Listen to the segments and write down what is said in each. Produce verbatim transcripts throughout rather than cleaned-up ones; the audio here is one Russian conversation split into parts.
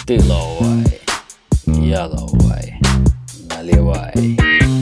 Ты ловай, я ловай, наливай.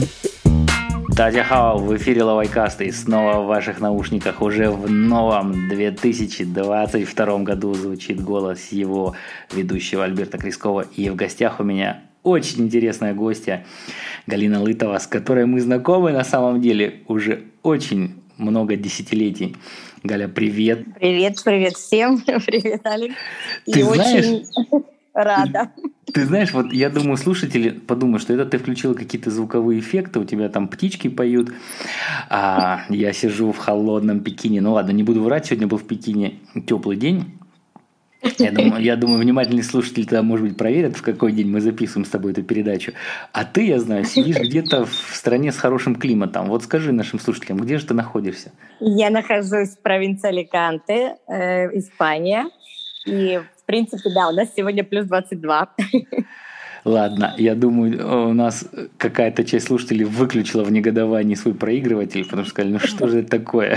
Тадя-хао, в эфире Ловайкаста и снова в ваших наушниках уже в новом две тысячи двадцать втором году звучит голос его ведущего Альберта Крискова. И в гостях у меня очень интересная гостья Галина Лытова, с которой мы знакомы на самом деле уже очень много десятилетий. Галя, привет. Привет, привет всем. Привет, Алекс. Ты и знаешь, очень рада. Ты, ты знаешь, вот я думаю, слушатели подумают, что это ты включила какие-то звуковые эффекты, у тебя там птички поют, а я сижу в холодном Пекине. Ну ладно, не буду врать, сегодня был в Пекине теплый день. Я думаю, я думаю, внимательные слушатели тогда, может быть, проверят, в какой день мы записываем с тобой эту передачу. А ты, я знаю, сидишь где-то в стране с хорошим климатом. Вот скажи нашим слушателям, где же ты находишься? Я нахожусь в провинции Аликанте, э, Испания. И, в принципе, да, у нас сегодня плюс двадцать два. Ладно, я думаю, у нас какая-то часть слушателей выключила в негодовании свой проигрыватель, потому что сказали, ну что же это такое?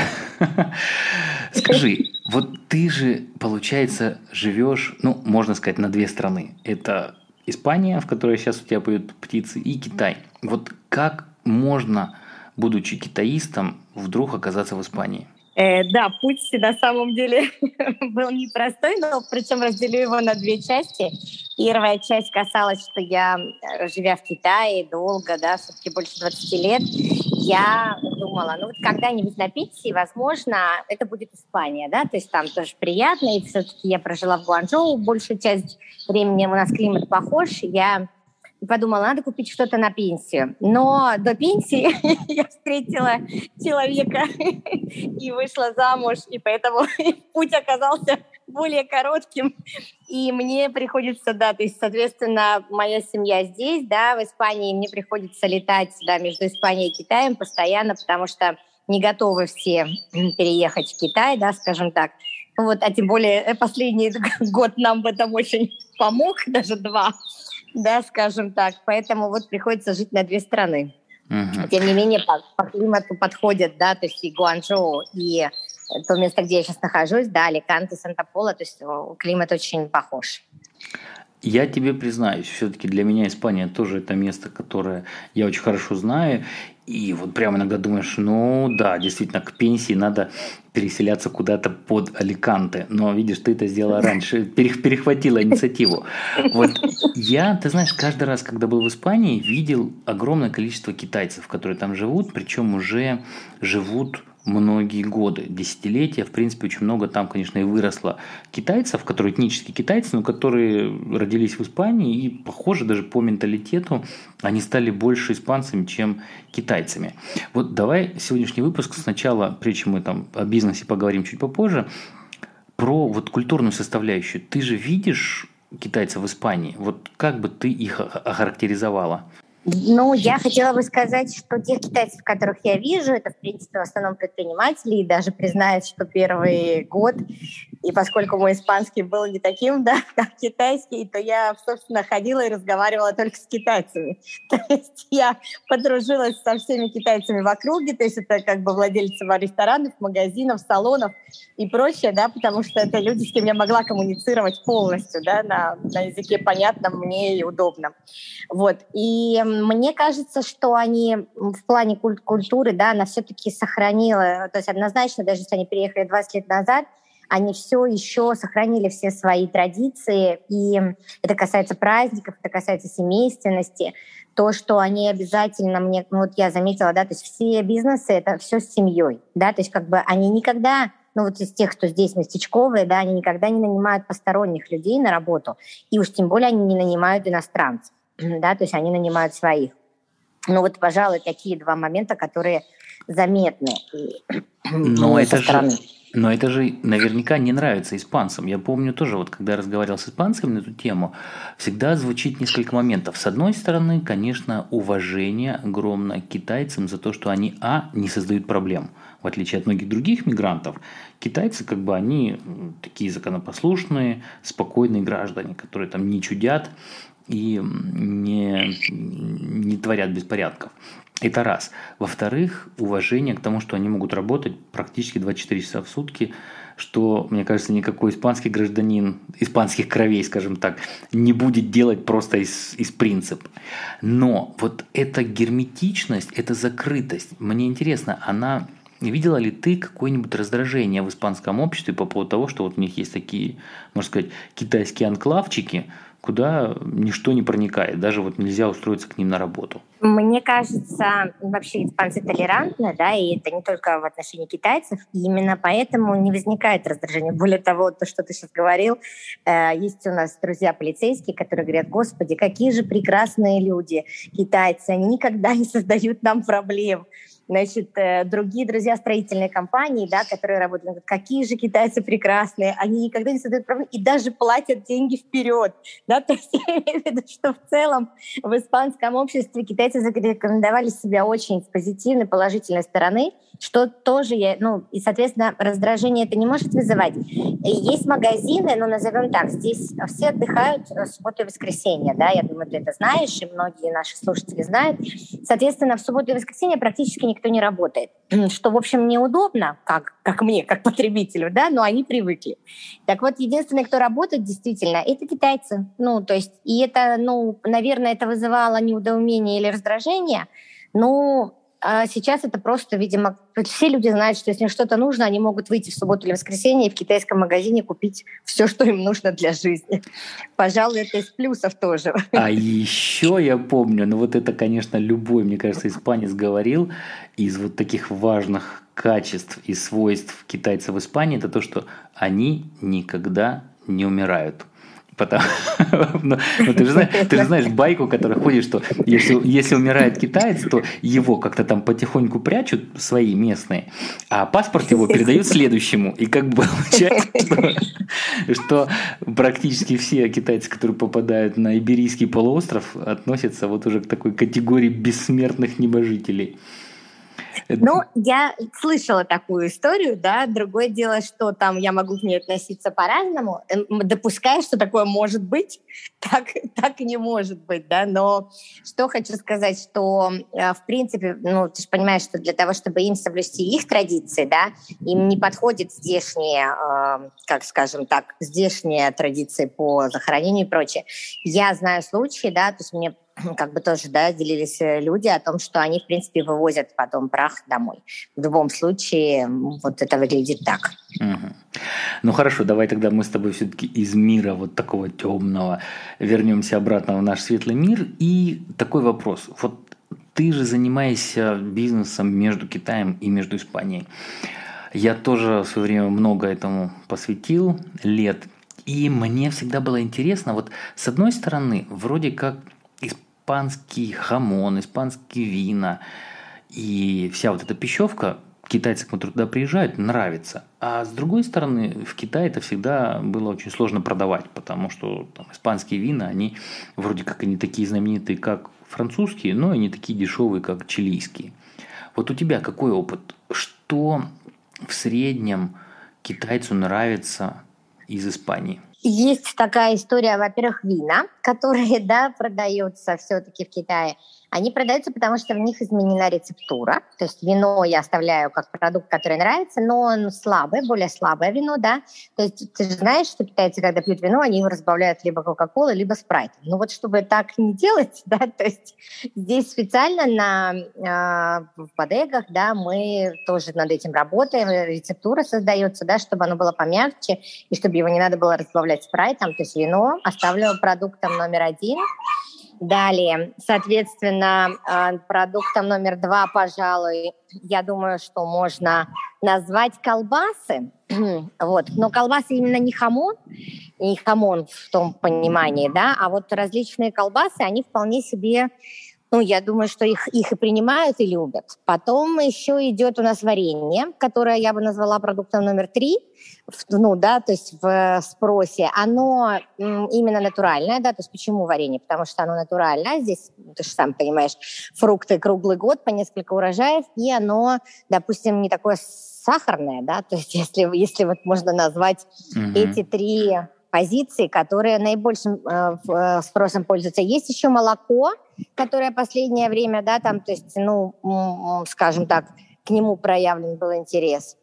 Скажи, вот ты же, получается, живешь, ну, можно сказать, на две страны. Это Испания, в которой сейчас у тебя поют птицы, и Китай. Вот как можно, будучи китаистом, вдруг оказаться в Испании? Э, да, путь на самом деле был непростой, но причем разделю его на две части. Первая часть касалась, что я, живя в Китае долго, да, все-таки больше двадцати лет, я думала, ну вот когда-нибудь на пенсии, возможно, это будет Испания, да, то есть там тоже приятно, и все-таки я прожила в Гуанчжоу большую часть времени, у нас климат похож, я подумала, надо купить что-то на пенсию. Но до пенсии я встретила человека и вышла замуж, и поэтому путь оказался более коротким. И мне приходится, да, то есть, соответственно, моя семья здесь, да, в Испании, мне приходится летать, да, между Испанией и Китаем постоянно, потому что не готовы все переехать в Китай, да, скажем так. Вот, а тем более последний год нам в этом очень помог, даже два. Да, скажем так. Поэтому вот приходится жить на две страны. Uh-huh. Тем не менее, по, по климату подходят, да, то есть и Гуанчжоу, и то место, где я сейчас нахожусь, да, Аликанте, Санта-Пола, то есть климат очень похож. Я тебе признаюсь, все-таки для меня Испания тоже это место, которое я очень хорошо знаю. И вот прямо иногда думаешь, ну да, действительно, к пенсии надо переселяться куда-то под Аликанте. Но видишь, ты это сделала раньше, перехватила инициативу. Вот я, ты знаешь, каждый раз, когда был в Испании, видел огромное количество китайцев, которые там живут, причем уже живут многие годы, десятилетия. В принципе, очень много там, конечно, и выросло китайцев, которые этнические китайцы, но которые родились в Испании и, похоже, даже по менталитету они стали больше испанцами, чем китайцами. Вот давай сегодняшний выпуск сначала, прежде чем мы там о бизнесе поговорим чуть попозже, про вот культурную составляющую. Ты же видишь китайцев в Испании. Вот как бы ты их охарактеризовала? Ну, я хотела бы сказать, что тех китайцев, которых я вижу, это, в принципе, в основном предприниматели, и даже признаюсь, что первый год, и поскольку мой испанский был не таким, да, как китайский, то я, собственно, ходила и разговаривала только с китайцами. То есть я подружилась со всеми китайцами в округе, то есть это как бы владельцы ресторанов, магазинов, салонов и прочее, да, потому что это люди, с кем я могла коммуницировать полностью, да, на, на языке понятном мне и удобном. Вот, и мне кажется, что они в плане куль- культуры, да, она все-таки сохранила, то есть однозначно, даже если они переехали двадцать лет назад, они все еще сохранили все свои традиции, и это касается праздников, это касается семейственности, то, что они обязательно, мне, ну, вот я заметила, да, то есть все бизнесы — это все с семьей, да, то есть как бы они никогда, ну вот из тех, кто здесь местечковые, да, они никогда не нанимают посторонних людей на работу, и уж тем более они не нанимают иностранцев. Да, то есть они нанимают своих. Ну вот, пожалуй, такие два момента, которые заметны но это со стороны. Же, но это же наверняка не нравится испанцам. Я помню тоже, вот когда я разговаривал с испанцами на эту тему, всегда звучит несколько моментов. С одной стороны, конечно, уважение огромное к китайцам за то, что они, а, не создают проблем. В отличие от многих других мигрантов, китайцы, как бы, они такие законопослушные, спокойные граждане, которые там не чудят, и не, не творят беспорядков. Это раз. Во-вторых, уважение к тому, что они могут работать практически двадцать четыре часа в сутки, что, мне кажется, никакой испанский гражданин, испанских кровей, скажем так, не будет делать просто из, из принципа. Но вот эта герметичность, эта закрытость, мне интересно, она... Видела ли ты какое-нибудь раздражение в испанском обществе по поводу того, что вот у них есть такие, можно сказать, китайские анклавчики, куда ничто не проникает, даже вот нельзя устроиться к ним на работу? Мне кажется, вообще испанцы толерантны, да, и это не только в отношении китайцев, и именно поэтому не возникает раздражения. Более того, то, что ты сейчас говорил, э, есть у нас друзья полицейские, которые говорят: господи, какие же прекрасные люди, китайцы, они никогда не создают нам проблем. Значит, э, другие друзья строительной компании, да, которые работают, говорят: какие же китайцы прекрасные, они никогда не создают проблем и даже платят деньги вперед. Да? То есть я имею в виду, что в целом в испанском обществе китайцы зарекомендовали себя очень с позитивной, положительной стороны, что тоже, я, ну, и, соответственно, раздражение это не может вызывать. И есть магазины, ну, назовем так, здесь все отдыхают в субботу и воскресенье, да, я думаю, ты это знаешь, и многие наши слушатели знают. Соответственно, в субботу и воскресенье практически никто не работает, что, в общем, неудобно, как, как мне, как потребителю, да, но они привыкли. Так вот, единственные, кто работает действительно, это китайцы. Ну, то есть, и это, ну, наверное, это вызывало неудоумение или раздражение, но а сейчас это просто, видимо, все люди знают, что если им что-то нужно, они могут выйти в субботу или воскресенье и в китайском магазине купить все, что им нужно для жизни. Пожалуй, это из плюсов тоже. А еще я помню, ну вот это, конечно, любой, мне кажется, испанец говорил, из вот таких важных качеств и свойств китайцев в Испании, это то, что они никогда не умирают. Потому, ну, ну, ты, же знаешь, ты же знаешь байку, которая ходит, что если, если умирает китаец, то его как-то там потихоньку прячут, свои местные, а паспорт его передают следующему. И как бы получается, что, что практически все китайцы, которые попадают на Иберийский полуостров, относятся вот уже к такой категории бессмертных небожителей. Ну, я слышала такую историю, да, другое дело, что там я могу к ней относиться по-разному, допускаю, что такое может быть, так, так и не может быть, да, но что хочу сказать, что, в принципе, ну, ты же понимаешь, что для того, чтобы им соблюсти их традиции, да, им не подходит здешние, э, как скажем так, здешние традиции по захоронению и прочее. Я знаю случаи, да, то есть мне как бы тоже, да, делились люди о том, что они, в принципе, вывозят потом прах домой. В любом случае, вот это выглядит так. Угу. Ну хорошо, давай тогда мы с тобой все-таки из мира вот такого темного вернемся обратно в наш светлый мир. И такой вопрос. Вот ты же занимаешься бизнесом между Китаем и между Испанией. Я тоже в свое время много этому посвятил лет. И мне всегда было интересно, вот с одной стороны, вроде как испанский хамон, испанские вина и вся вот эта пищевка китайцам, которые туда приезжают, нравится. А с другой стороны, в Китае это всегда было очень сложно продавать, потому что там, испанские вина, они вроде как они такие знаменитые, как французские, но и не такие дешевые, как чилийские. Вот у тебя какой опыт? Что в среднем китайцу нравится из Испании? Есть такая история, во-первых, вина, которые, да, продаются все-таки в Китае. Они продаются, потому что в них изменена рецептура. То есть вино я оставляю как продукт, который нравится, но он слабое, более слабое вино, да. То есть ты же знаешь, что китайцы, когда пьют вино, они его разбавляют либо кока-колой, либо спрайтом. Ну вот чтобы так не делать, да, то есть здесь специально на, э, в бодегах, да, мы тоже над этим работаем, рецептура создается, да, чтобы оно было помягче и чтобы его не надо было разбавлять спрайтом. То есть вино оставлю продуктом номер один. Далее, соответственно, продуктом номер два, пожалуй, я думаю, что можно назвать колбасы. Вот. Но колбасы именно не хамон, не хамон в том понимании, да, а вот различные колбасы, они вполне себе, ну, я думаю, что их, их и принимают, и любят. Потом еще идет у нас варенье, которое я бы назвала продуктом номер три, ну, да, то есть в спросе. Оно м, именно натуральное, да, то есть почему варенье? Потому что оно натуральное, здесь, ты же сам понимаешь, фрукты круглый год, по несколько урожаев, и оно, допустим, не такое сахарное, да, то есть если, если вот можно назвать mm-hmm. эти три позиции, которые наибольшим э, э, спросом пользуются. Есть еще молоко, которое последнее время, да, там, то есть, ну, м- скажем так, к нему проявлен был интерес.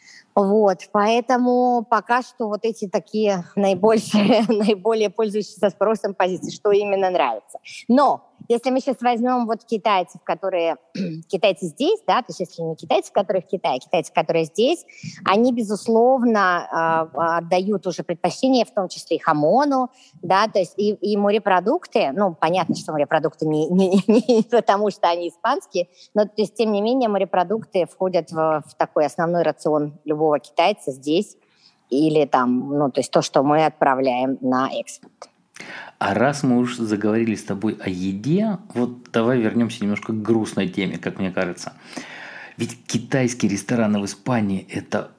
Вот, поэтому пока что вот эти такие наибольшие, наиболее пользующиеся спросом позиции, что именно нравится. Но если мы сейчас возьмем вот китайцев, которые китайцы здесь, да, то есть если не китайцы, которые в Китае, а китайцы, которые здесь, они, безусловно, э, отдают уже предпочтение, в том числе и хамону, да, то есть и, и морепродукты, ну, понятно, что морепродукты не, не, не потому, что они испанские, но, то есть, тем не менее, морепродукты входят в, в такой основной рацион любого китайца здесь, или там, ну, то есть то, что мы отправляем на экспорт. А раз мы уж заговорили с тобой о еде, вот давай вернемся немножко к грустной теме, как мне кажется. Ведь китайские рестораны в Испании – это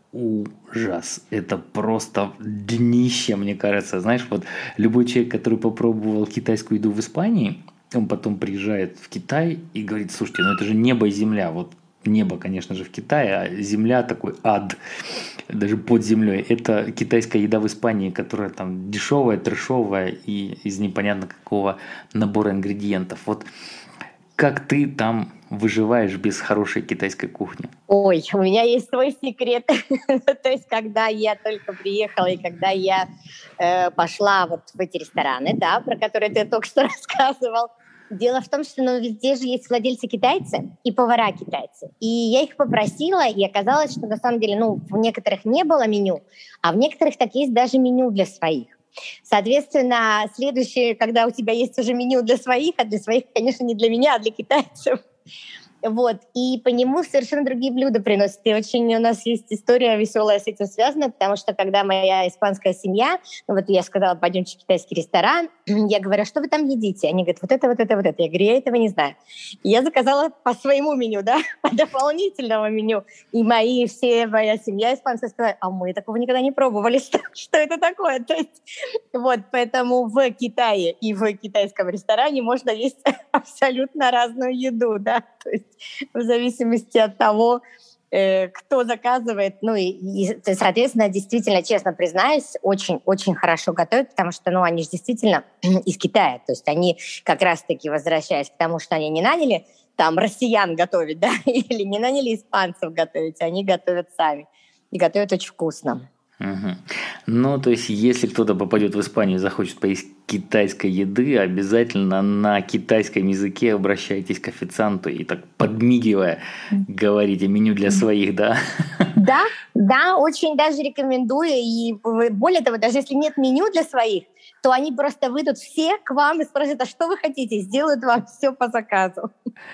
ужас. Это просто днище, мне кажется. Знаешь, вот любой человек, который попробовал китайскую еду в Испании, он потом приезжает в Китай и говорит: слушайте, ну это же небо и земля. Вот небо, конечно же, в Китае, а земля такой ад, даже под землей. Это китайская еда в Испании, которая там дешевая, трэшовая и из непонятно какого набора ингредиентов. Вот как ты там выживаешь без хорошей китайской кухни? Ой, у меня есть свой секрет. То есть, когда я только приехала и когда я э, пошла вот в эти рестораны, да, про которые ты только что рассказывал, дело в том, что ну, везде же есть владельцы китайцы и повара китайцы. И я их попросила, и оказалось, что на самом деле, ну, в некоторых не было меню, а в некоторых так есть даже меню для своих. Соответственно, следующее, когда у тебя есть уже меню для своих, а для своих, конечно, не для меня, а для китайцев, вот, и по нему совершенно другие блюда приносят. И очень у нас есть история веселая с этим связана, потому что когда моя испанская семья, ну вот я сказала, пойдемте в китайский ресторан, я говорю: а что вы там едите? Они говорят: вот это, вот это, вот это. Я говорю: я этого не знаю. И я заказала по своему меню, да, по дополнительному меню. И мои, все, моя семья испанская сказала: а мы такого никогда не пробовали, что, что это такое? То есть, вот, поэтому в Китае и в китайском ресторане можно есть абсолютно разную еду, да, то есть в зависимости от того, э, кто заказывает. Ну и, и, соответственно, действительно, честно признаюсь, очень-очень хорошо готовят, потому что, ну, они же действительно из Китая. То есть они как раз-таки, возвращаясь к тому, что они не наняли там россиян готовить, да, или не наняли испанцев готовить, они готовят сами. И готовят очень вкусно. Угу. Ну, то есть, если кто-то попадет в Испанию и захочет поесть китайской еды, обязательно на китайском языке обращайтесь к официанту и так подмигивая говорите: меню для своих, да? Да, да, очень даже рекомендую. И более того, даже если нет меню для своих, то они просто выйдут все к вам и спросят: а что вы хотите? Сделают вам все по заказу.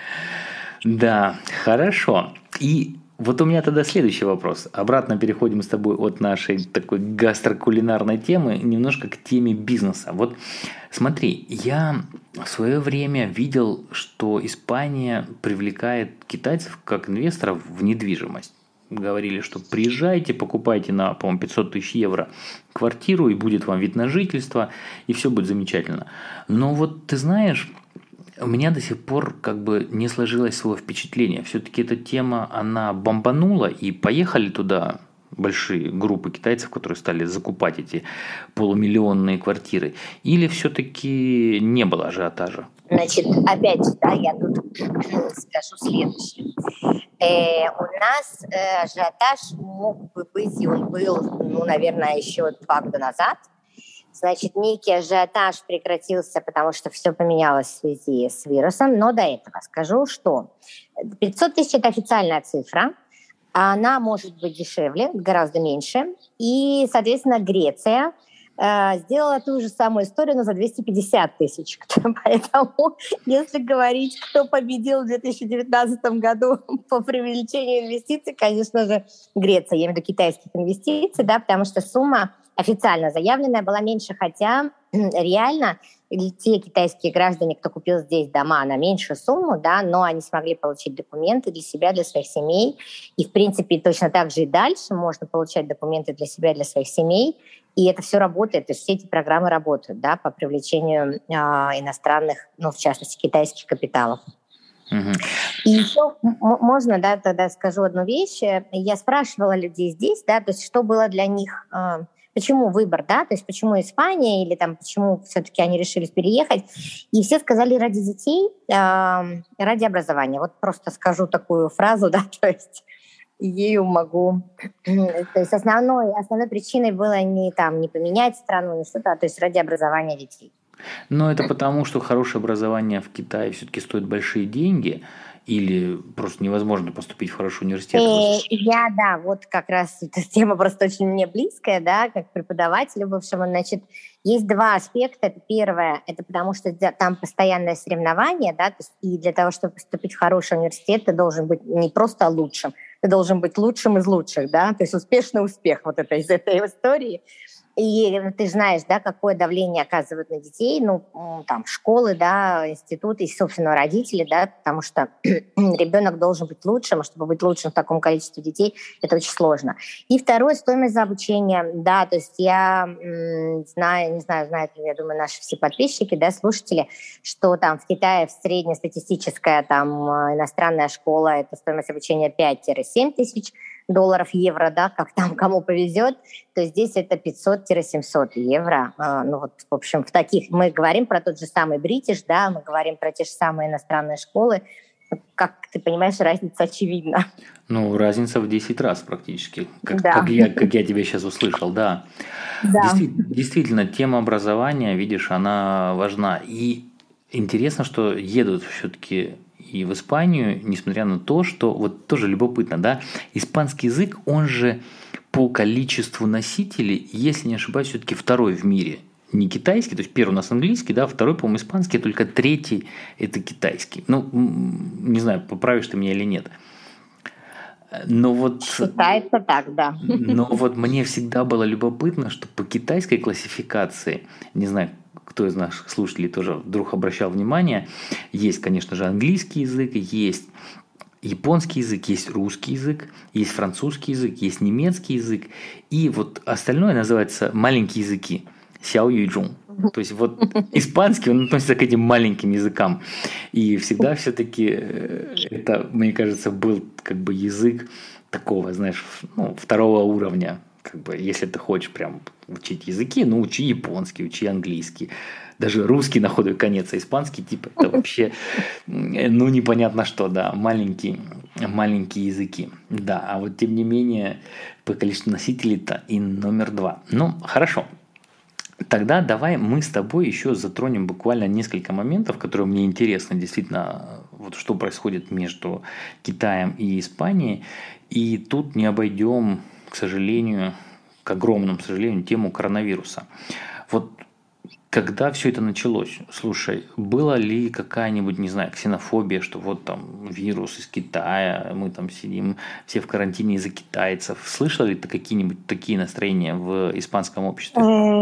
Да, хорошо. И вот у меня тогда следующий вопрос. Обратно переходим с тобой от нашей такой гастрокулинарной темы немножко к теме бизнеса. Вот смотри, я в свое время видел, что Испания привлекает китайцев как инвесторов в недвижимость. Говорили, что приезжайте, покупайте на, по-моему, пятьсот тысяч евро квартиру, и будет вам вид на жительство, и все будет замечательно. Но вот ты знаешь, у меня до сих пор как бы не сложилось свое впечатление. Все-таки эта тема, она бомбанула, и поехали туда большие группы китайцев, которые стали закупать эти полумиллионные квартиры. Или все-таки не было ажиотажа? Значит, опять, да, я тут скажу следующее. Э, у нас э, ажиотаж мог бы быть, и он был, ну, наверное, еще два года назад. Значит, некий ажиотаж прекратился, потому что все поменялось в связи с вирусом. Но до этого скажу, что пятьсот тысяч – это официальная цифра. Она может быть дешевле, гораздо меньше. И, соответственно, Греция э, сделала ту же самую историю, но за двести пятьдесят тысяч. Поэтому, если говорить, кто победил в две тысячи девятнадцатом году по привлечению инвестиций, конечно же, Греция. Я имею в виду китайских инвестиций, да, потому что сумма официально заявленная была меньше, хотя реально те китайские граждане, кто купил здесь дома на меньшую сумму, да, но они смогли получить документы для себя, для своих семей. И, в принципе, точно так же и дальше можно получать документы для себя, для своих семей. И это все работает, то есть все эти программы работают, да, по привлечению э, иностранных, ну, в частности, китайских капиталов. Uh-huh. И еще м- можно, да, тогда скажу одну вещь. Я спрашивала людей здесь, да, то есть что было для них... Э, почему выбор, да, то есть почему Испания или там почему все-таки они решили переехать. И все сказали ради детей, э, ради образования. Вот просто скажу такую фразу, да, то есть ею могу... То есть основной, основной причиной было не, там, не поменять страну, не что-то, а то есть ради образования детей. Но это потому, что хорошее образование в Китае все-таки стоит большие деньги, или просто невозможно поступить в хороший университет? И я, да, вот как раз эта тема просто очень мне близкая, да, как преподавателю бывшему. Значит, есть два аспекта. Это первое, это потому что там постоянное соревнование, да, то есть и для того, чтобы поступить в хороший университет, ты должен быть не просто лучшим, ты должен быть лучшим из лучших, да, то есть успешный успех вот это из этой истории. И ты знаешь, да, какое давление оказывают на детей, ну, там, школы, да, институты и, собственно, родители, да, потому что ребенок должен быть лучшим, а чтобы быть лучшим в таком количестве детей, это очень сложно. И второе, стоимость за обучение, да, то есть я м, знаю, не знаю, знают ли, я думаю, наши все подписчики, да, слушатели, что там в Китае в среднестатистическая там иностранная школа, это стоимость обучения пять-семь тысяч долларов, евро, да, как там кому повезет, то здесь это пятьсот-семьсот евро. Ну вот, в общем, в таких... Мы говорим про тот же самый Бритиш, да, мы говорим про те же самые иностранные школы. Как ты понимаешь, разница очевидна. Ну, разница в десять раз практически, как, да. как, я, как я тебя сейчас услышал, да. да. Действительно, действительно, тема образования, видишь, она важна. И интересно, что едут все-таки и в Испанию, несмотря на то, что, вот тоже любопытно, да, испанский язык, он же по количеству носителей, если не ошибаюсь, все-таки второй в мире. Не китайский, то есть первый у нас английский, да, второй, по-моему, испанский, только третий это китайский. Ну, не знаю, поправишь ты меня или нет. Но вот, считается так, да. Но вот мне всегда было любопытно, что по китайской классификации, не знаю, кто из наших слушателей тоже вдруг обращал внимание, есть, конечно же, английский язык, есть японский язык, есть русский язык, есть французский язык, есть немецкий язык, и вот остальное называется маленькие языки, сяо юйчжун. То есть вот испанский, он относится к этим маленьким языкам. И всегда все-таки это, мне кажется, был как бы язык такого, знаешь, ну, второго уровня. Как бы, если ты хочешь прям учить языки, ну, учи японский, учи английский. Даже русский на худой конец, а испанский, типа, это вообще, ну, непонятно что, да, маленькие, маленькие языки. Да, а вот тем не менее, по количеству носителей-то и номер два. Ну, хорошо. Тогда давай мы с тобой еще затронем буквально несколько моментов, которые мне интересны, действительно, вот что происходит между Китаем и Испанией. И тут не обойдем, к сожалению, к огромному сожалению, тему коронавируса. Вот когда все это началось, слушай, была ли какая-нибудь, не знаю, ксенофобия, что вот там вирус из Китая, мы там сидим все в карантине из-за китайцев. Слышала ли ты какие-нибудь такие настроения в испанском обществе?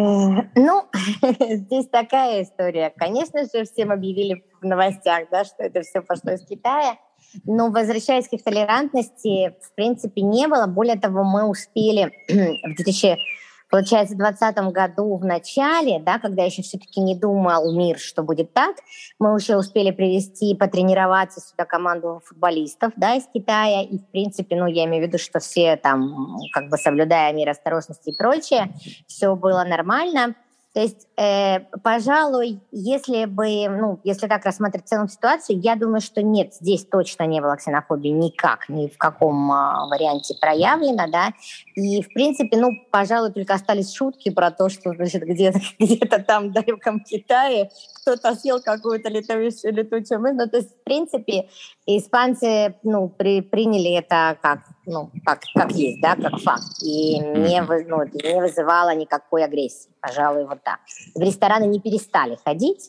Ну, здесь такая история. Конечно же, всем объявили в новостях, да, что это все пошло из Китая. Но, возвращаясь к их толерантности, в принципе, не было. Более того, мы успели в две тысячи Получается, в двадцатом году в начале, да, когда еще все-таки не думал мир, что будет так, мы уже успели привести, потренироваться сюда команду футболистов, да, из Китая. И, в принципе, ну, я имею в виду, что все там, как бы соблюдая меры осторожности и прочее, все было нормально. То есть, э, пожалуй, если бы, ну, если так рассматривать целую ситуацию, я думаю, что нет, здесь точно не было ксенофобии никак, ни в каком а, варианте проявлено, да. И, в принципе, ну, пожалуй, только остались шутки про то, что, значит, где-то, где-то там в далеком Китае кто-то съел какую-то летающую, летучую мышь. Ну, то есть, в принципе, испанцы, ну, при, приняли это как, ну, как, как есть, да, как факт. И не, ну, не вызывало никакой агрессии. Пожалуй, вот так. В рестораны не перестали ходить,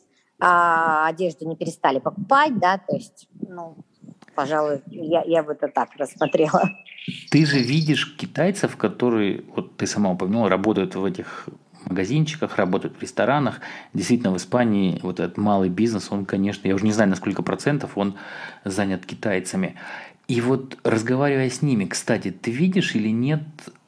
а одежду не перестали покупать, да, то есть, ну, пожалуй, я, я бы это так рассмотрела. Ты же видишь китайцев, которые, вот ты сама упомянула, работают в этих магазинчиках, работают в ресторанах. Действительно, в Испании вот этот малый бизнес, он, конечно, я уже не знаю, на сколько процентов он занят китайцами. И вот разговаривая с ними, кстати, ты видишь или нет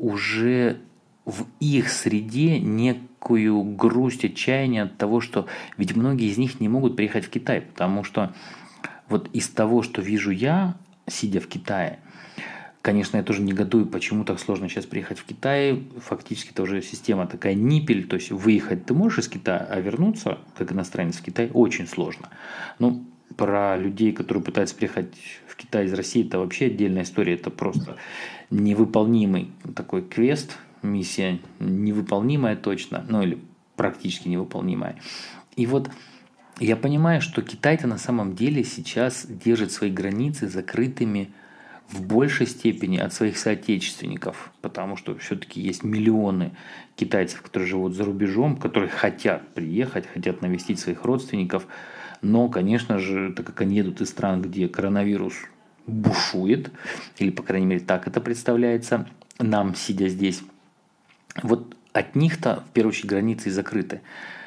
уже в их среде некую грусть, отчаяние от того, что ведь многие из них не могут приехать в Китай, потому что вот из того, что вижу я, сидя в Китае, конечно, я тоже негодую, почему так сложно сейчас приехать в Китай. Фактически это уже система такая ниппель, то есть выехать ты можешь из Китая, а вернуться, как иностранец в Китай, очень сложно. Ну, про людей, которые пытаются приехать в Китай из России, это вообще отдельная история, это просто невыполнимый такой квест, миссия невыполнимая точно, ну или практически невыполнимая. И вот я понимаю, что Китай-то на самом деле сейчас держит свои границы закрытыми в большей степени от своих соотечественников, потому что все-таки есть миллионы китайцев, которые живут за рубежом, которые хотят приехать, хотят навестить своих родственников, но, конечно же, так как они едут из стран, где коронавирус бушует, или, по крайней мере, так это представляется нам, сидя здесь, вот от них-то, в первую очередь, границы и закрыты.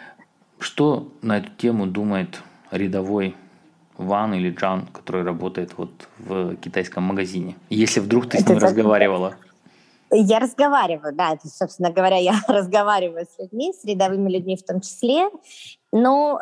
Что на эту тему думает рядовой Ван или Джан, который работает вот в китайском магазине? Если вдруг ты с ним разговаривала. Я разговариваю, да, это, собственно говоря, я разговариваю с людьми, с рядовыми людьми в том числе. Ну,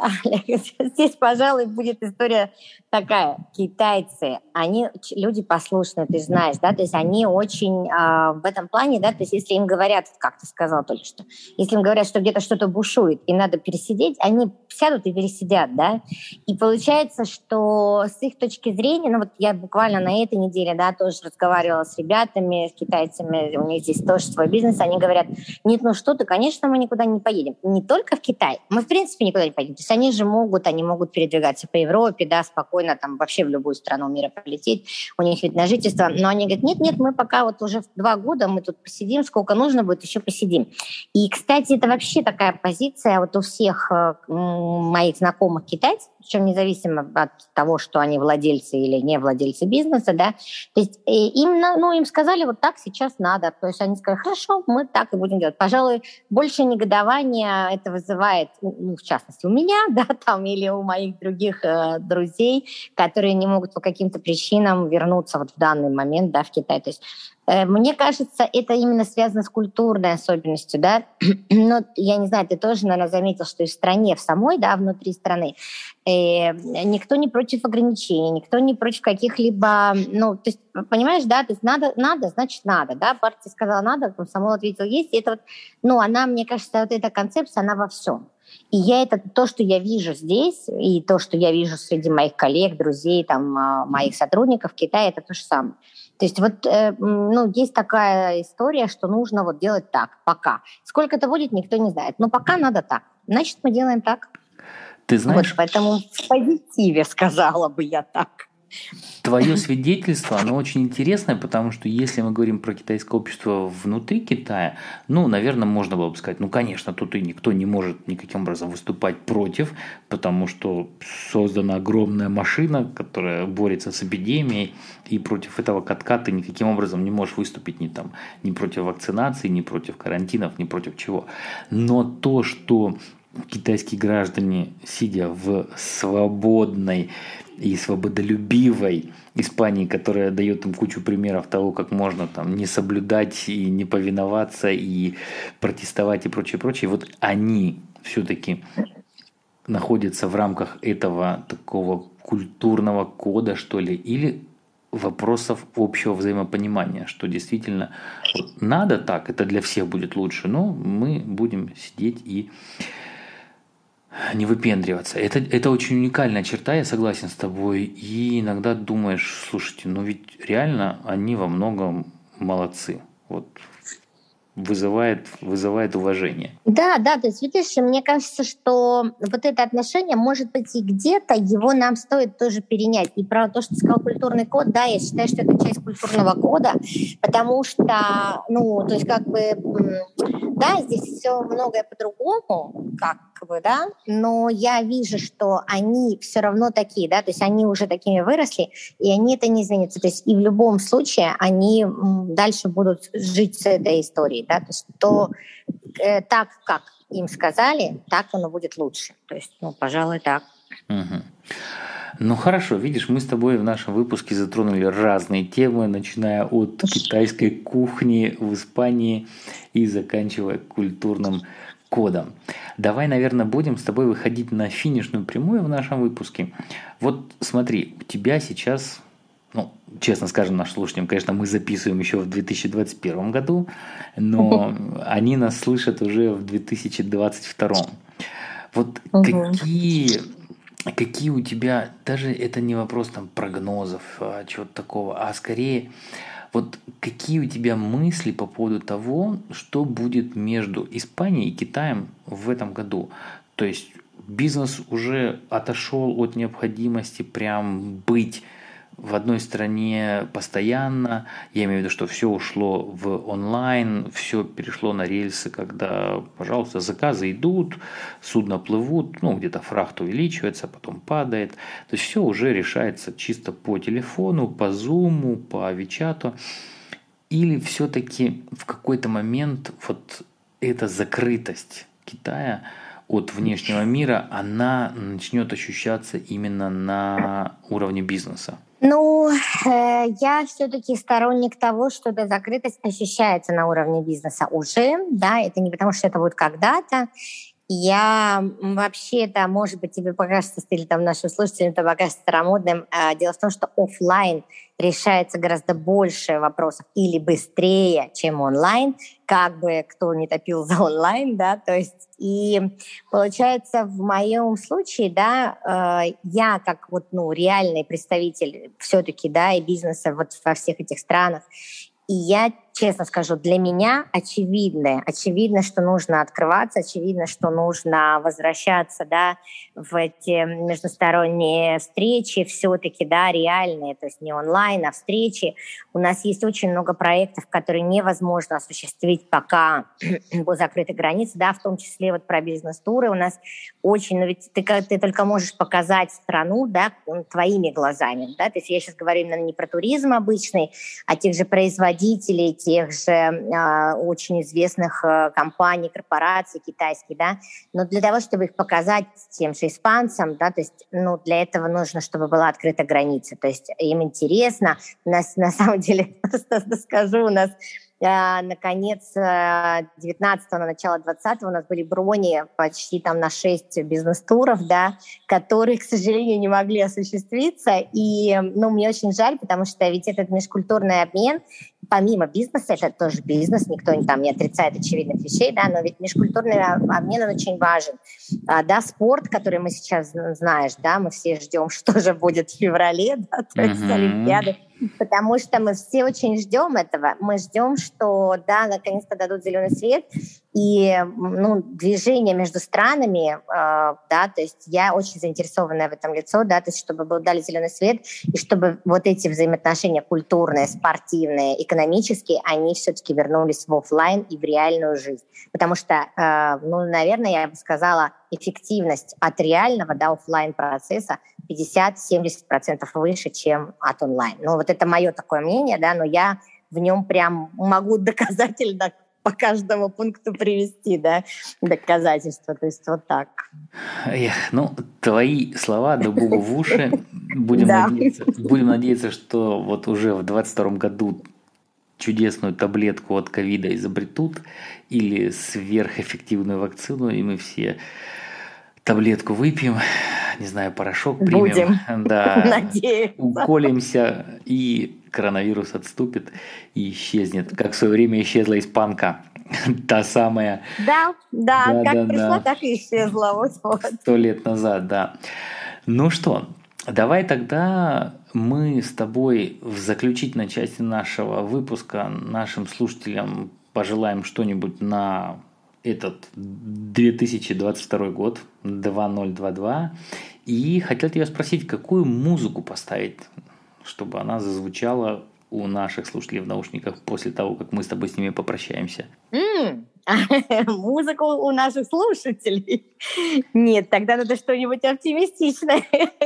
здесь, пожалуй, будет история такая. Китайцы, они люди послушные, ты знаешь, да, то есть они очень а, в этом плане, да, то есть если им говорят, как ты сказал только что, если им говорят, что где-то что-то бушует и надо пересидеть, они сядут и пересидят, да, и получается, что с их точки зрения, ну вот я буквально на этой неделе, да, тоже разговаривала с ребятами, с китайцами, у них здесь тоже свой бизнес, они говорят, нет, ну что ты, конечно, мы никуда не поедем, не только в Китай, мы в принципе В принципе, никуда не поедем. То есть они же могут, они могут передвигаться по Европе, да, спокойно там вообще в любую страну мира полететь, у них вид на жительство. Но они говорят, нет-нет, мы пока вот уже два года, мы тут посидим, сколько нужно будет, еще посидим. И, кстати, это вообще такая позиция вот у всех э, моих знакомых китайцев, причем независимо от того, что они владельцы или не владельцы бизнеса, да, то есть э, им, ну, им сказали, вот так сейчас надо. То есть они сказали, хорошо, мы так и будем делать. Пожалуй, больше негодования это вызывает, ну, в частности, у меня, да, там, или у моих других э, друзей, которые не могут по каким-то причинам вернуться вот в данный момент, да, в Китай. То есть э, мне кажется, это именно связано с культурной особенностью, да. Но я не знаю, ты тоже, наверное, заметил, что и в стране, в самой, да, внутри страны, э, никто не против ограничений, никто не против каких-либо, ну, то есть, понимаешь, да, то есть надо, надо, значит, надо, да, партия сказала надо, комсомол ответил есть, и это вот, ну, она, мне кажется, вот эта концепция, она во всем. И я это то, что я вижу здесь, и то, что я вижу среди моих коллег, друзей, там, моих сотрудников в Китае, это то же самое. То есть вот, э, ну, есть такая история, что нужно вот делать так, пока. Сколько это будет, никто не знает. Но пока надо так. Значит, мы делаем так. Ты знаешь... Вот, поэтому в позитиве сказала бы я так. Твое свидетельство, оно очень интересное, потому что если мы говорим про китайское общество внутри Китая, ну, наверное, можно было бы сказать, ну, конечно, тут и никто не может никаким образом выступать против, потому что создана огромная машина, которая борется с эпидемией, и против этого катка ты никаким образом не можешь выступить ни, там, ни против вакцинации, ни против карантинов, ни против чего. Но то, что китайские граждане, сидя в свободной и свободолюбивой Испании, которая дает им кучу примеров того, как можно там не соблюдать и не повиноваться, и протестовать и прочее, прочее, вот они все-таки находятся в рамках этого такого культурного кода, что ли, или вопросов общего взаимопонимания, что действительно вот, надо так, это для всех будет лучше, но мы будем сидеть и не выпендриваться. Это, это очень уникальная черта, я согласен с тобой. И иногда думаешь, слушайте, ну ведь реально они во многом молодцы. Вот вызывает, вызывает уважение. Да, да, то есть, видишь, мне кажется, что вот это отношение, может быть, и где-то его нам стоит тоже перенять. И про то, что ты сказал культурный код, да, я считаю, что это часть культурного кода, потому что, ну, то есть, как бы, да, здесь все многое по-другому, как бы, да, но я вижу, что они все равно такие, да, то есть они уже такими выросли, и они это не изменятся. То есть и в любом случае они дальше будут жить с этой историей, да, то есть то э, так, как им сказали, так оно будет лучше. То есть, ну, пожалуй, так. Угу. Ну хорошо, видишь, мы с тобой в нашем выпуске затронули разные темы, начиная от китайской кухни в Испании и заканчивая культурным кодом. Давай, наверное, будем с тобой выходить на финишную прямую в нашем выпуске. Вот смотри, у тебя сейчас ну, честно скажем нашим слушателям, конечно, мы записываем еще в две тысячи двадцать первом году, но они нас слышат уже в две тысячи двадцать втором. Вот Мгм. какие, какие у тебя, даже это не вопрос там прогнозов, а, чего-то такого, а скорее вот какие у тебя мысли по поводу того, что будет между Испанией и Китаем в этом году? То есть бизнес уже отошел от необходимости прям быть в одной стране постоянно. Я имею в виду, что все ушло в онлайн, все перешло на рельсы, когда, пожалуйста, заказы идут, судна плывут, ну, где-то фрахт увеличивается, потом падает. То есть все уже решается чисто по телефону, по зуму, по вичату. Или все-таки в какой-то момент вот эта закрытость Китая от внешнего мира, она начнет ощущаться именно на уровне бизнеса? Ну, э, я все-таки сторонник того, что эта закрытость ощущается на уровне бизнеса уже, да, это не потому, что это будет когда-то. Я м, вообще, это, может быть, тебе покажется, или там нашим слушателям это покажется старомодным. А, Дело в том, что оффлайн решается гораздо больше вопросов или быстрее, чем онлайн, как бы кто не топил за онлайн, да, то есть и получается в моем случае, да, э, я как вот, ну, реальный представитель все-таки, да, и бизнеса вот во всех этих странах, и я честно скажу, для меня очевидно, очевидно, что нужно открываться, очевидно, что нужно возвращаться, да, в эти междусторонние встречи все-таки, да, реальные, то есть не онлайн, а встречи. У нас есть очень много проектов, которые невозможно осуществить, пока будут закрыты границы, да, в том числе вот про бизнес-туры. У нас очень, но ведь ты, ты только можешь показать страну, да, твоими глазами, да, то есть я сейчас говорю именно не про туризм обычный, а тех же производителей, тех же э, очень известных э, компаний, корпораций китайских, да, но для того, чтобы их показать тем же испанцам, да, то есть, ну, для этого нужно, чтобы была открыта граница, то есть им интересно, у нас, на самом деле, просто скажу, у нас Uh, на конец девятнадцатого, на начало двадцатого у нас были брони почти там на шесть бизнес-туров, да, которые, к сожалению, не могли осуществиться. И, ну, мне очень жаль, потому что ведь этот межкультурный обмен, помимо бизнеса, это тоже бизнес, никто там не отрицает очевидных вещей, да, но ведь межкультурный обмен, он очень важен. А, да, спорт, который мы сейчас знаешь, да, мы все ждем, что же будет в феврале, да, то есть Угу. Олимпиады. Потому что мы все очень ждем этого. Мы ждем, что, да, наконец-то дадут зеленый свет. И, ну, движение между странами, э, да, то есть я очень заинтересованная в этом лицо, да, то есть чтобы был дали зеленый свет, и чтобы вот эти взаимоотношения культурные, спортивные, экономические, они все-таки вернулись в офлайн и в реальную жизнь. Потому что, э, ну, наверное, я бы сказала, эффективность от реального, да, офлайн процесса пятьдесят-семьдесят процентов выше, чем от онлайн. Ну, вот это мое такое мнение, да, но я в нем прям могу доказательно по каждому пункту привести, да, доказательства. То есть вот так. Эх, ну, твои слова да Богу в уши. Будем, да. надеяться, будем надеяться, что вот уже в двадцать втором году чудесную таблетку от ковида изобретут или сверхэффективную вакцину, и мы все таблетку выпьем, не знаю, порошок примем, Будем. да, Надеюсь. уколемся, и коронавирус отступит и исчезнет, как в свое время исчезла испанка, та самая. Да, да, да как да, пришла, да. так и исчезла. Вот, вот. Сто лет назад, да. Ну что, давай тогда мы с тобой в заключительной части нашего выпуска нашим слушателям пожелаем что-нибудь на этот две тысячи двадцать второй год, две тысячи двадцать два. И хотел тебя спросить, какую музыку поставить, чтобы она зазвучала у наших слушателей в наушниках после того, как мы с тобой с ними попрощаемся. Mm. Музыку у наших слушателей. Нет, тогда надо что-нибудь оптимистичное.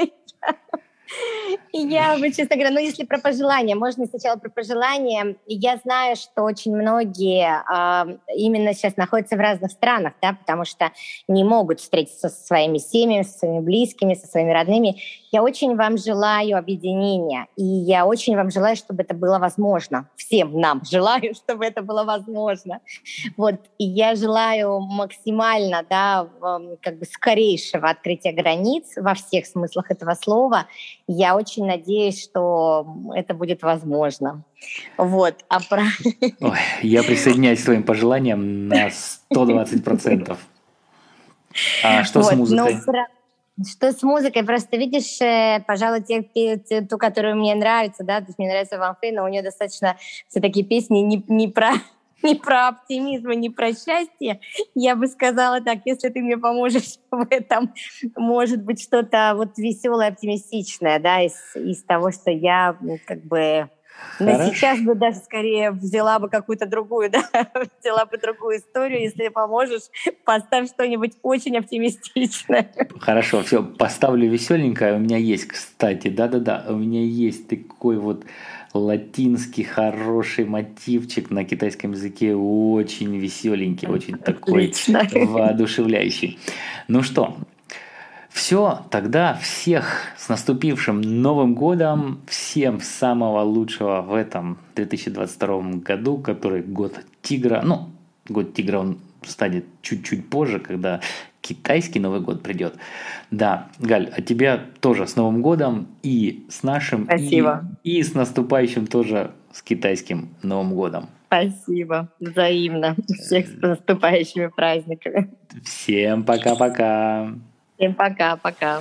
Я бы, честно говоря, ну, если про пожелания, можно сначала про пожелания. Я знаю, что очень многие э, именно сейчас находятся в разных странах, да, потому что не могут встретиться со своими семьями, со своими близкими, со своими родными. Я очень вам желаю объединения, и я очень вам желаю, чтобы это было возможно. Всем нам желаю, чтобы это было возможно. Вот, и я желаю максимально, да, как бы скорейшего открытия границ во всех смыслах этого слова. Я очень надеюсь, что это будет возможно. Вот. А про... Ой, я присоединяюсь к твоим пожеланиям на сто двадцать процентов. А что вот, с музыкой? Ну, что с музыкой? Просто видишь, пожалуй, те, те, ту, которая мне нравится, да, то есть мне нравится Ван Фэй, но у нее достаточно все такие песни не, не про... не про оптимизм и не про счастье. Я бы сказала так, если ты мне поможешь в этом, может быть, что-то вот веселое, оптимистичное, да, из, из того, что я как бы... Но сейчас бы даже скорее взяла бы какую-то другую, да, взяла бы другую историю. Если поможешь, поставь что-нибудь очень оптимистичное. Хорошо, все, поставлю веселенькое. У меня есть, кстати, да-да-да, у меня есть такой вот латинский хороший мотивчик на китайском языке, очень веселенький, очень такой Отлично. Воодушевляющий. Ну что, все, тогда всех с наступившим Новым годом, всем самого лучшего в этом две тысячи двадцать втором году, который год тигра, ну, год тигра он станет чуть-чуть позже, когда китайский Новый год придет. Да, Галь, а тебя тоже с Новым годом и с нашим, Спасибо. И, и с наступающим тоже с китайским Новым годом. Спасибо, взаимно. Всех с наступающими праздниками. Всем пока-пока. Всем пока-пока.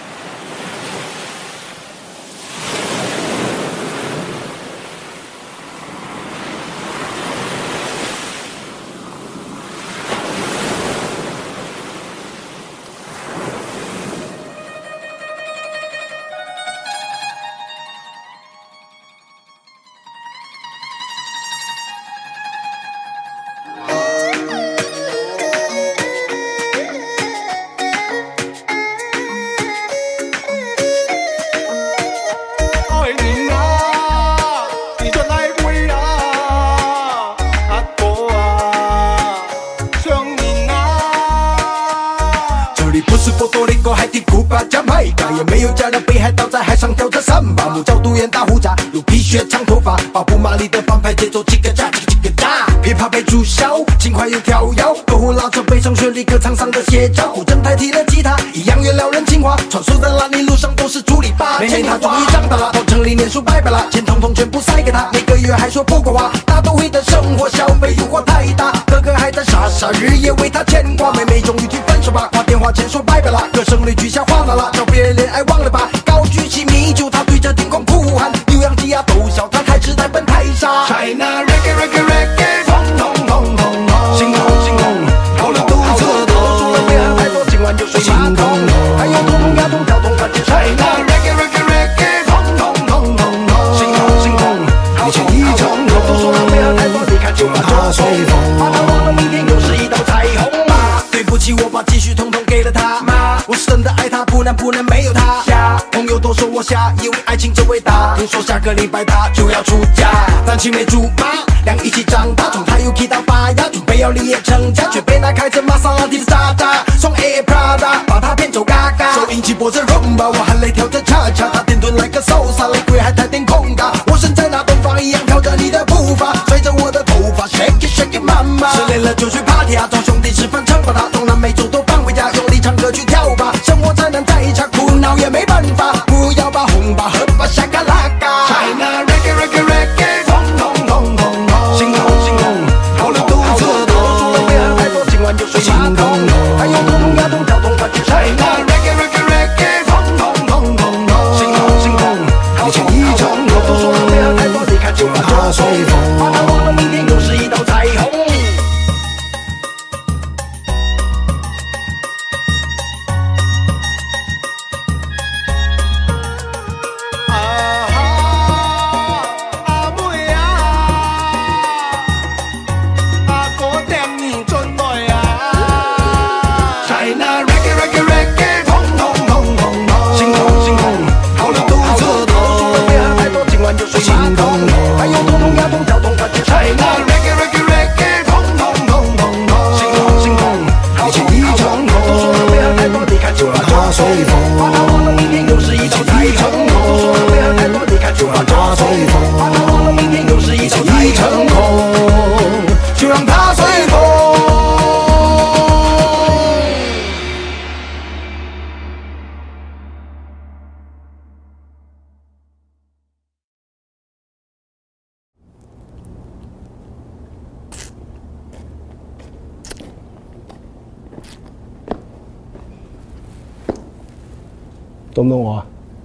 雪长头发，保护马里的反派节奏，几个炸，几个几个炸，琵琶被注销，轻快又跳跃，篝火拉着悲伤旋律，歌唱上的写照，古筝代替了吉他，一样原撩人情话，穿梭在烂泥路上都是朱莉巴，妹妹她终于长大了，到城里念书拜拜了，钱统统全部塞给她，每个月还说不够花，大都会的生活消费诱惑太大，哥哥还在傻傻日夜为她牵挂，妹妹终于提分手吧，挂电话前说拜拜了，歌声里取消哗啦啦，找别人恋爱忘了吧，高举起米酒，她对着天空哭喊，牛羊鸡鸭都笑，她开始在奔太沙 China reggae reggae reggae 轰轰轰轰轰心痛心痛好了肚子痛说了别喊太多今晚就睡马桶还有痛痛牙痛跳痛感觉 China reggae reggae reggae 轰轰轰轰轰心痛心痛好痛好痛都说了别喊太多你看就把它吹风怕他忘了明天又是一道彩虹妈对不起我把积蓄统统给了他妈我是真的爱他不能不能没有他朋友都说我瞎以为爱情真伟大听说下个礼拜他就要出嫁单亲没竹马俩一起长大从他又踢到发芽准备要立业成家却被那开着玛莎拉蒂的渣渣送 Air Prada 把他骗走嘎嘎收音机播着 rumba 我含泪跳着恰恰他点顿来个 salsa 雷鬼还带点空嘎我身在那东方一样跳着你的步伐随着我的头发 shake it shake it mama 失恋了就去 party 啊找兄弟吃饭撑把他东南美洲都放回家用力唱歌去跳吧生活再难再差苦恼也没办法不要把红吧喝吧下个拉嘎 China reggae reggae reggae 轰轰轰轰轰心痛心痛好了肚子痛说了别喊太多今晚就睡马桶还有痛痛牙痛跳痛感觉 China reggae reggae reggae 轰轰轰轰轰心痛心痛好痛好痛都说了别喊太多你看就把它吹风怕他忘了明天又是一道彩虹到唔到我啊？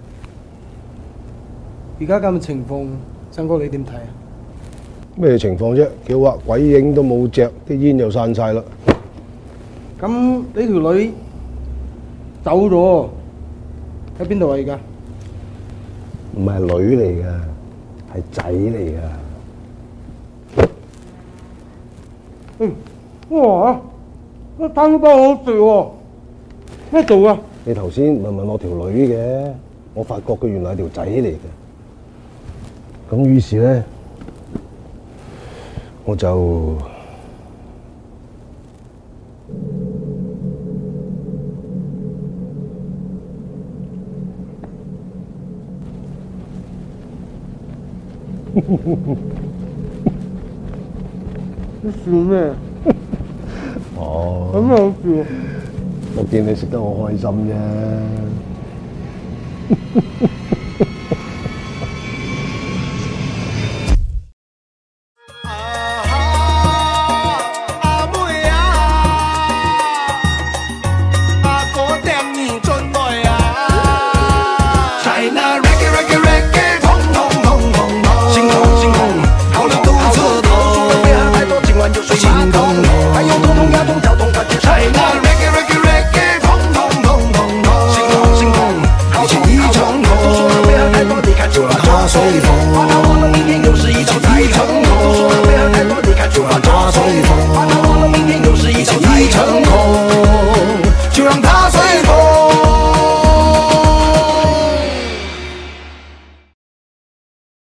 而家咁嘅情況，生哥你點睇啊？ 咩情況啫？叫啊，鬼影都冇隻，啲煙又散晒啦。 咁你條女走咗，喺邊度啊？而家唔係女嚟噶，係仔嚟噶。 嗯，哇！個餐包好食喎，咩做啊？ 你頭先問問我條女嘅，我發覺佢原來係條仔嚟嘅。咁於是咧，我就你笑咩？ 哦， 咁好笑。 我見你食得好開心啫。 随风，我的梦一定又是一场彩虹。说了不要太多，离开就要抓随风。